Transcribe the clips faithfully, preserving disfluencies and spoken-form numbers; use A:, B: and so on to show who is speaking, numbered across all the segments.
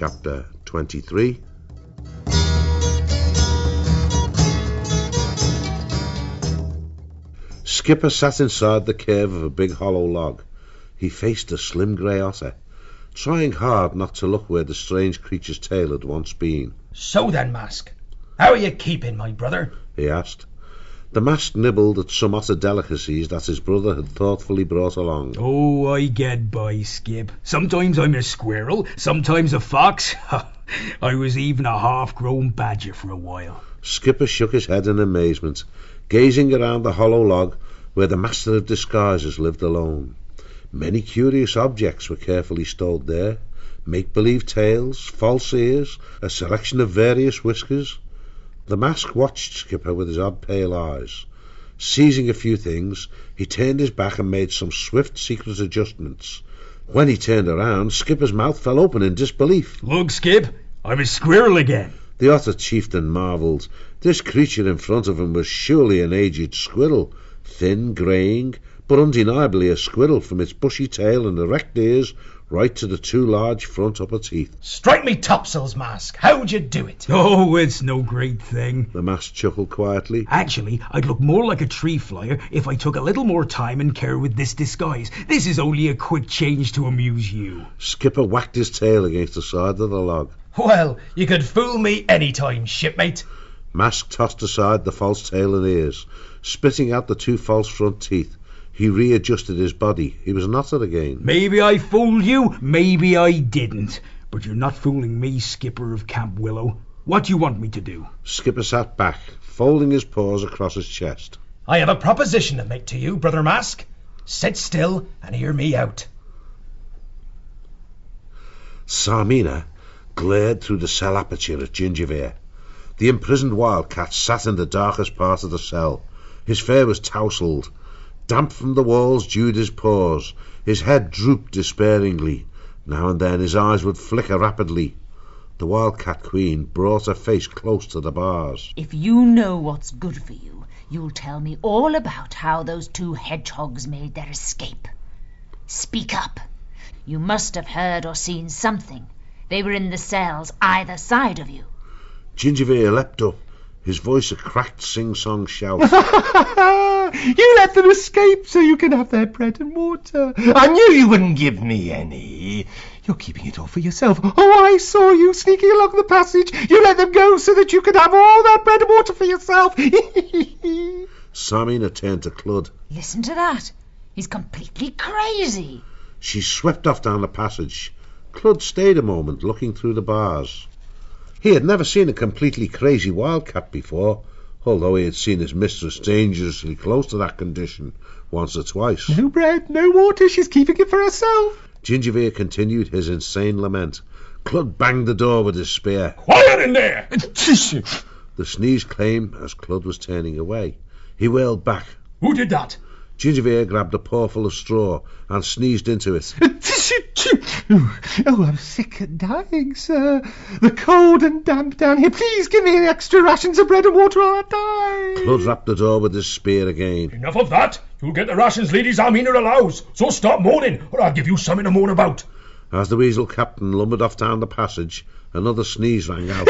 A: Chapter twenty-three. Skipper sat inside the cave of a big hollow log. He faced a slim grey otter, trying hard not to look where the strange creature's tail had once been.
B: "So then, Mask, how are you keeping, my brother?" he asked.
A: The Mask nibbled at some otter delicacies that his brother had thoughtfully brought along.
B: "Oh, I get by, Skip. Sometimes I'm a squirrel, sometimes a fox. I was even a half-grown badger for a while."
A: Skipper shook his head in amazement, gazing around the hollow log where the master of disguises lived alone. Many curious objects were carefully stowed there. Make-believe tails, false ears, a selection of various whiskers. The Mask watched Skipper with his odd pale eyes. Seizing a few things, he turned his back and made some swift secret adjustments. When he turned around, Skipper's mouth fell open in disbelief.
B: "Look, Skip, I'm a squirrel again."
A: The otter chieftain marvelled. This creature in front of him was surely an aged squirrel, thin, greying, but undeniably a squirrel from its bushy tail and erect ears right to the two large front upper teeth.
B: "Strike me topsails, Mask. How'd you do it?" "Oh, it's no great thing."
A: The Mask chuckled quietly.
B: "Actually, I'd look more like a tree flyer if I took a little more time and care with this disguise. This is only a quick change to amuse you."
A: Skipper whacked his tail against the side of the log.
B: "Well, you could fool me any time, shipmate."
A: Mask tossed aside the false tail and ears, spitting out the two false front teeth. He readjusted his body. He was an otter again.
B: "Maybe I fooled you, maybe I didn't. But you're not fooling me, Skipper of Camp Willow. What do you want me to do?"
A: Skipper sat back, folding his paws across his chest.
B: "I have a proposition to make to you, Brother Mask. Sit still and hear me out."
A: Sarmina glared through the cell aperture at Gingerveer. The imprisoned wildcat sat in the darkest part of the cell. His fur was tousled. Damp from the walls dewed his paws. His head drooped despairingly. Now and then his eyes would flicker rapidly. The wildcat queen brought her face close to the bars.
C: "If you know what's good for you, you'll tell me all about how those two hedgehogs made their escape. Speak up. You must have heard or seen something. They were in the cells either side of you."
A: Gingerveer leapt up, his voice a cracked sing-song shout.
D: "You let them escape so you can have their bread and water. I knew you wouldn't give me any. You're keeping it all for yourself. Oh, I saw you sneaking along the passage. You let them go so that you could have all that bread and water for yourself."
A: Sarmina turned to Clud.
C: "Listen to that. He's completely crazy."
A: She swept off down the passage. Clud stayed a moment, looking through the bars. He had never seen a completely crazy wildcat before, although he had seen his mistress dangerously close to that condition once or twice.
D: "No bread, no water, she's keeping it for herself."
A: Gingerveer continued his insane lament. Clud banged the door with his spear.
B: "Quiet in there!"
A: The sneeze came as Clud was turning away. He wailed back.
B: "Who did that?"
A: Gingerveer grabbed a pawful of straw and sneezed into it.
D: "Oh, I'm sick and dying, sir. The cold and damp down here. Please give me extra rations of bread and water or I'll die."
A: Clud rapped the door with his spear again.
B: "Enough of that. You'll get the rations Lady Zarmina allows. So stop moaning, or I'll give you something to moan about."
A: As the weasel captain lumbered off down the passage, another sneeze rang out.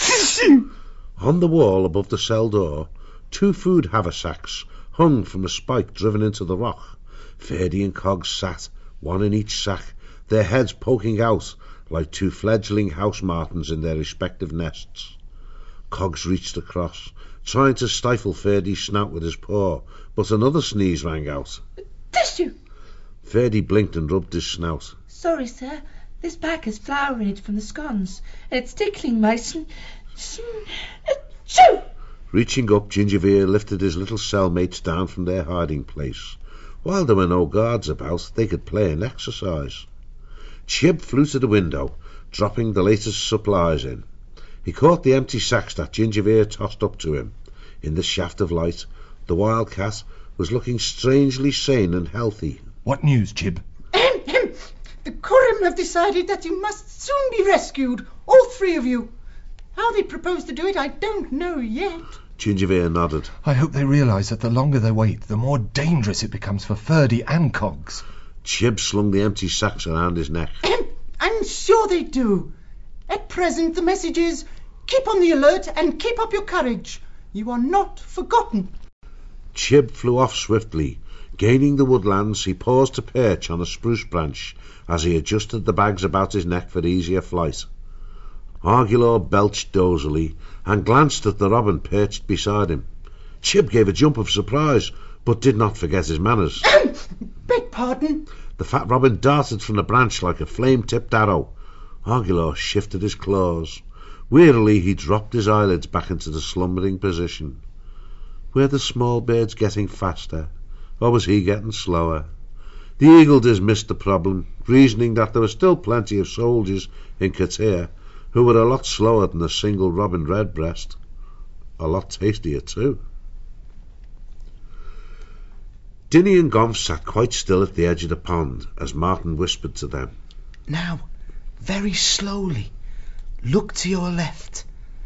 A: On the wall above the cell door, two food haversacks hung from a spike driven into the rock. Ferdy and Coggs sat, one in each sack, their heads poking out like two fledgling house martins in their respective nests. Coggs reached across, trying to stifle Ferdy's snout with his paw, but another sneeze rang out.
E: "Tissue!"
A: Ferdy blinked and rubbed his snout.
E: "Sorry, sir. This pack is flour in it from the scones, and it's tickling my sn... sn... Achoo!"
A: Reaching up, Gingerveer lifted his little cellmates down from their hiding place. While there were no guards about, they could play and exercise. Chib flew to the window, dropping the latest supplies in. He caught the empty sacks that Gingerveer tossed up to him. In the shaft of light, the wildcat was looking strangely sane and healthy.
D: "What news, Chib?"
E: "The Kurim have decided that you must soon be rescued, all three of you. How they propose to do it, I don't know yet."
A: Gingerveer nodded.
D: "I hope they realise that the longer they wait, the more dangerous it becomes for Ferdy and Coggs."
A: Chib slung the empty sacks around his neck.
E: "I'm sure they do. At present the message is, keep on the alert and keep up your courage. You are not forgotten.
A: Chib flew off swiftly. Gaining the woodlands, he paused to perch on a spruce branch as he adjusted the bags about his neck for easier flight. Argulaw belched dozily and glanced at the robin perched beside him. Chib gave a jump of surprise, but did not forget his manners.
E: Beg pardon?
A: The fat robin darted from the branch like a flame-tipped arrow. Argulaw shifted his claws. Wearily he dropped his eyelids back into the slumbering position. Were the small birds getting faster, or was he getting slower? The eagle dismissed the problem, reasoning that there were still plenty of soldiers in Katir who were a lot slower than a single robin redbreast. A lot tastier too. Dinny and Gomf sat quite still at the edge of the pond as Martin whispered to them.
F: Now, very slowly, look to your left.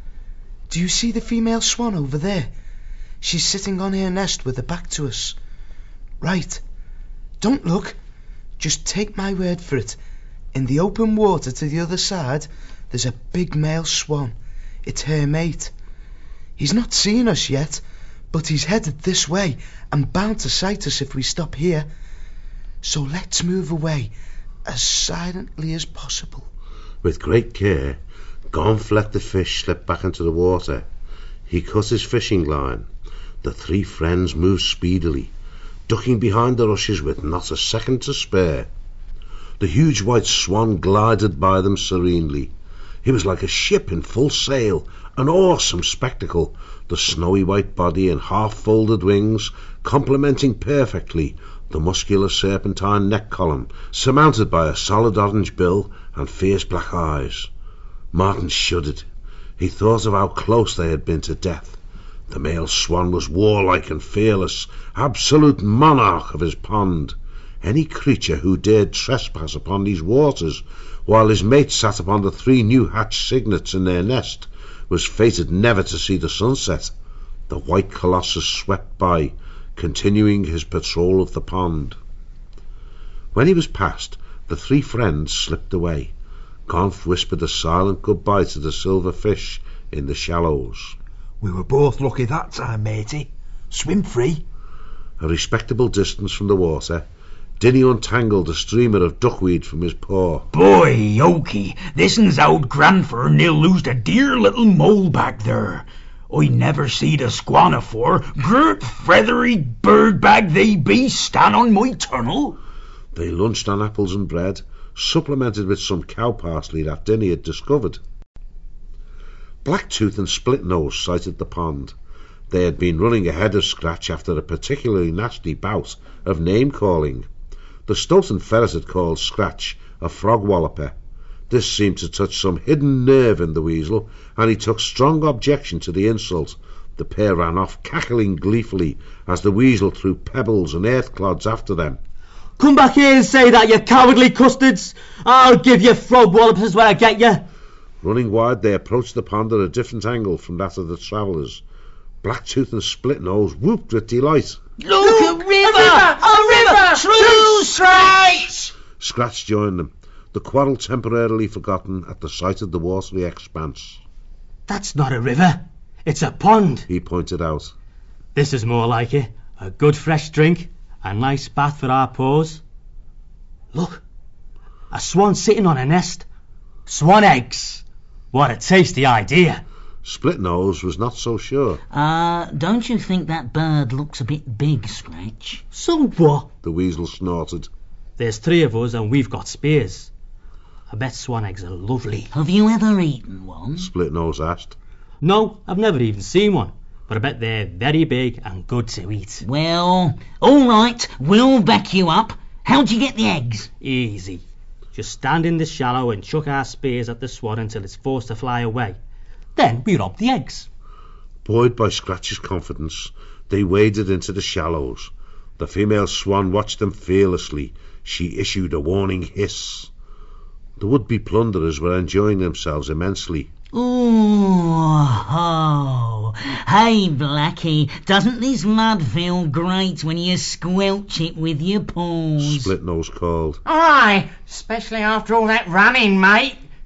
F: Do you see the female swan over there? She's sitting on her nest with her back to us. Right. Don't look. Just take my word for it. In the open water to the other side, there's a big male swan. It's her mate. He's not seen us yet, but he's headed this way and bound to sight us if we stop here. So let's move away as silently as possible.
A: With great care, Gomf let the fish slip back into the water. He cut his fishing line. The three friends moved speedily, ducking behind the rushes with not a second to spare. The huge white swan glided by them serenely. He was like a ship in full sail, an awesome spectacle, the snowy white body and half-folded wings complementing perfectly the muscular serpentine neck column, surmounted by a solid orange bill and fierce black eyes. Martin shuddered. He thought of how close they had been to death. The male swan was warlike and fearless, absolute monarch of his pond. Any creature who dared trespass upon these waters, while his mate sat upon the three new-hatched cygnets in their nest, was fated never to see the sunset. The white colossus swept by, continuing his patrol of the pond. When he was past, the three friends slipped away. Gomf whispered a silent goodbye to the silver fish in the shallows.
B: We were both lucky that time, matey. Swim free.
A: A respectable distance from the water, Dinny untangled a streamer of duckweed from his paw.
B: Boy, Okie, this'n's old Granfer and he'll lose a dear little mole back there. I never seed a squan afore. Gert feathery bird bag they be, stand on my tunnel.
A: They lunched on apples and bread, supplemented with some cow parsley that Dinny had discovered. Blacktooth and Splitnose sighted the pond. They had been running ahead of Scratch after a particularly nasty bout of name-calling. The Stoughton ferret had called Scratch a frog-walloper. This seemed to touch some hidden nerve in the weasel, and he took strong objection to the insult. The pair ran off, cackling gleefully, as the weasel threw pebbles and earth-clods after them.
G: Come back here and say that, you cowardly custards! I'll give you frog-wallopers when I get you!
A: Running wide, they approached the pond at a different angle from that of the travellers. Blacktooth and Splitnose whooped with delight.
C: Look, Look a river! A river! A river! True Scratch!
A: Scratch joined them, the quarrel temporarily forgotten at the sight of the watery expanse.
G: That's not a river. It's a pond,
A: he pointed out.
G: This is more like it. A good fresh drink, a nice bath for our paws. Look, a swan sitting on a nest. Swan eggs. What a tasty idea.
A: Splitnose was not so sure.
H: Uh, don't you think that bird looks a bit big, Scratch?
G: So what?
A: The weasel snorted.
G: There's three of us and we've got spears. I bet swan eggs are lovely.
H: Have you ever eaten one?
A: Splitnose asked.
G: No, I've never even seen one, but I bet they're very big and good to eat.
H: Well, all right, we'll back you up. How'd you get the eggs?
G: Easy. Just stand in the shallow and chuck our spears at the swan until it's forced to fly away. Then we rob the eggs.
A: Buoyed by Scratch's confidence, they waded into the shallows. The female swan watched them fearlessly. She issued a warning hiss. The would-be plunderers were enjoying themselves immensely.
H: Ooh, ho. Hey, Blackie, doesn't this mud feel great when you squelch it with your paws?
A: Splitnose called.
E: Aye, especially after all that running, mate.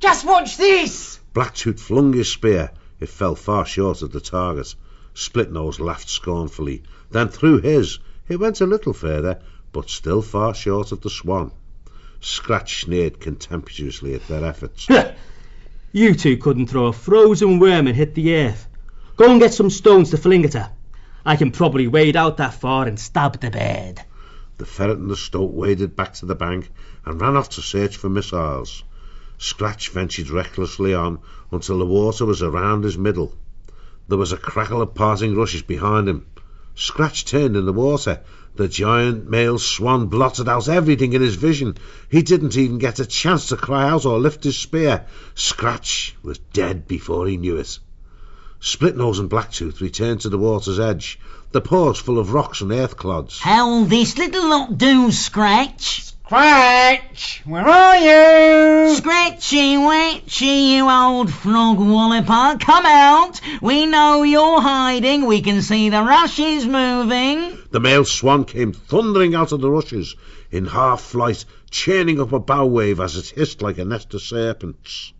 E: Just watch this!
A: Blacktooth flung his spear. It fell far short of the target. Splitnose laughed scornfully, then threw his. It went a little further, but still far short of the swan. Scratch sneered contemptuously at their efforts.
G: You two couldn't throw a frozen worm and hit the earth. Go and get some stones to fling at her. I can probably wade out that far and stab the bird.
A: The ferret and the stoat waded back to the bank and ran off to search for missiles. Scratch ventured recklessly on until the water was around his middle. There was a crackle of parting rushes behind him. Scratch turned in the water. The giant male swan blotted out everything in his vision. He didn't even get a chance to cry out or lift his spear. Scratch was dead before he knew it. Splitnose and Blacktooth returned to the water's edge, the paws full of rocks and earth clods.
H: How'll this little lot do, Scratch?
E: Scratch, where are you?
H: Scratchy, wetchy, you old frog walloper, come out. We know you're hiding. We can see the rushes moving.
A: The male swan came thundering out of the rushes, in half flight, churning up a bow wave as it hissed like a nest of serpents.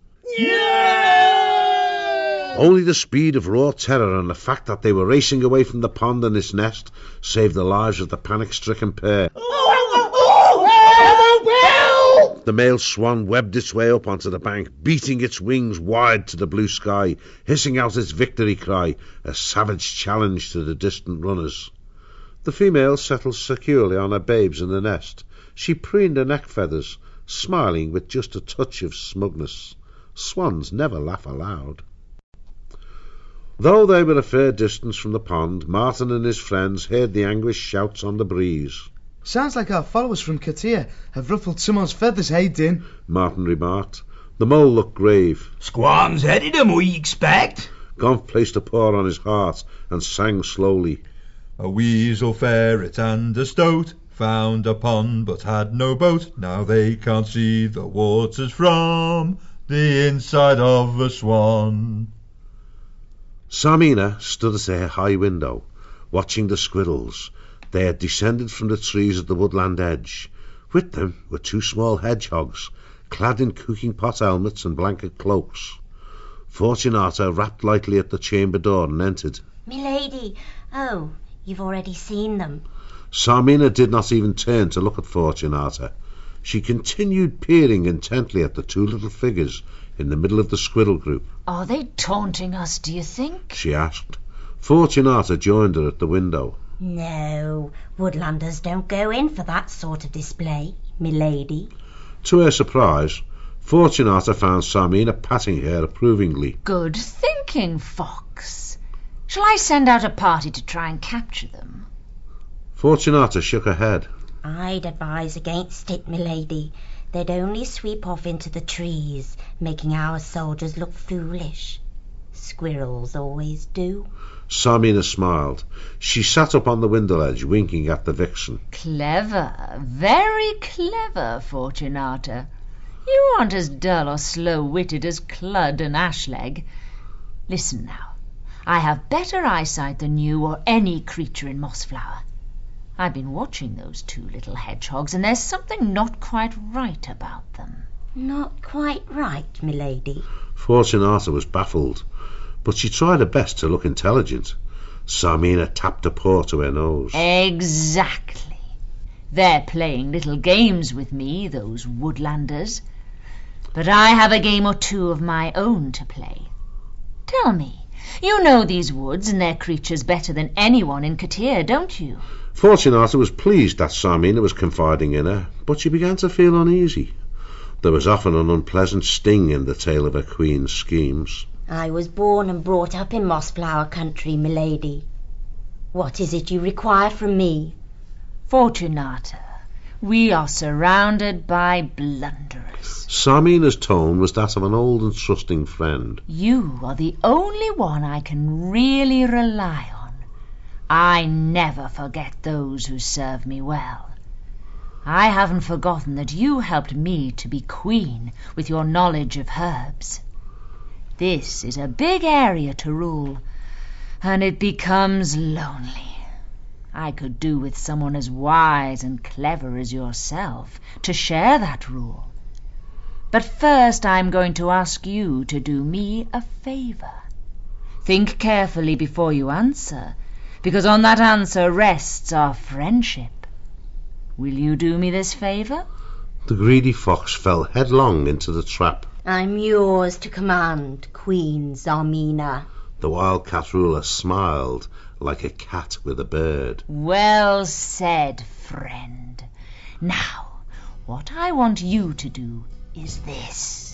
E: Yeah!
A: Only the speed of raw terror and the fact that they were racing away from the pond and its nest saved the lives of the panic-stricken pair. The male swan webbed its way up onto the bank, beating its wings wide to the blue sky, hissing out its victory cry, a savage challenge to the distant runners. The female settled securely on her babes in the nest. She preened her neck feathers, smiling with just a touch of smugness. Swans never laugh aloud. Though they were a fair distance from the pond, Martin and his friends heard the anguished shouts on the breeze.
F: Sounds like our followers from Katia have ruffled someone's feathers, hey, Din?
A: Martin remarked. The mole looked grave.
B: Squan's headed 'em, we expect.
A: Gonf placed a paw on his heart and sang slowly.
I: A weasel, ferret, and a stoat found a pond but had no boat. Now they can't see the waters from the inside of a swan.
A: Samina stood at her high window, watching the squirrels. They had descended from the trees at the woodland edge. With them were two small hedgehogs, clad in cooking pot helmets and blanket cloaks. Fortunata rapped lightly at the chamber door and entered.
J: Milady, oh, you've already seen them.
A: Samina did not even turn to look at Fortunata. She continued peering intently at the two little figures in the middle of the squirrel group.
C: Are they taunting us, do you think?
A: She asked. Fortunata joined her at the window.
J: No, woodlanders don't go in for that sort of display, milady.
A: To her surprise, Fortunata found Samina patting her approvingly.
C: Good thinking, Fox. Shall I send out a party to try and capture them?
A: Fortunata shook her head.
J: I'd advise against it, milady. They'd only sweep off into the trees, making our soldiers look foolish. Squirrels always do.
A: Samina smiled. She sat up on the window ledge, winking at the vixen.
C: Clever, very clever, Fortunata. You aren't as dull or slow-witted as Cludd and Ashleg. Listen now. I have better eyesight than you or any creature in Mossflower. I've been watching those two little hedgehogs, and there's something not quite right about them.
J: Not quite right, milady.
A: Fortunata was baffled, but she tried her best to look intelligent. Samina tapped a paw to her nose.
C: Exactly. They're playing little games with me, those woodlanders. But I have a game or two of my own to play. Tell me, you know these woods and their creatures better than anyone in Katia, don't you?
A: Fortunata was pleased that Samina was confiding in her, but she began to feel uneasy. There was often an unpleasant sting in the tail of her queen's schemes.
J: I was born and brought up in Mossflower country, milady. What is it you require from me?
C: Fortunata, we are surrounded by blunderers.
A: Samina's tone was that of an old and trusting friend.
C: You are the only one I can really rely on. I never forget those who serve me well. I haven't forgotten that you helped me to be queen with your knowledge of herbs. This is a big area to rule, and it becomes lonely. I could do with someone as wise and clever as yourself to share that rule. But first I'm going to ask you to do me a favour. Think carefully before you answer, because on that answer rests our friendship. Will you do me this favour?
A: The greedy fox fell headlong into the trap.
J: I'm yours to command, Queen Zarmina.
A: The wild cat ruler smiled like a cat with a bird.
C: Well said, friend. Now, what I want you to do is this.